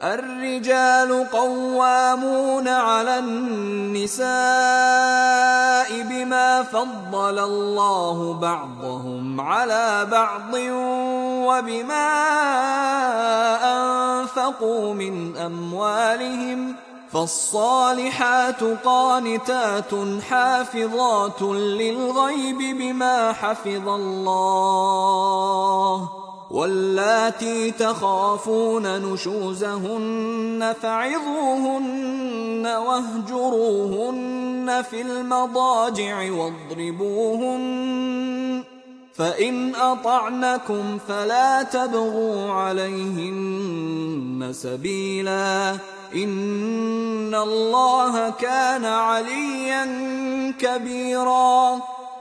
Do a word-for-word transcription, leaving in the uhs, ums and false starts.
الرجال قوامون على النساء بما فضل الله بعضهم على بعض وبما أنفقوا من أموالهم، فالصالحات قانتات حافظات للغيب بما حفظ الله، واللاتي تخافون نشوزهن فعظوهن واهجروهن في المضاجع واضربوهن، فإن أطعنكم فلا تبغوا عليهن سبيلا، إن الله كان عليا كبيرا.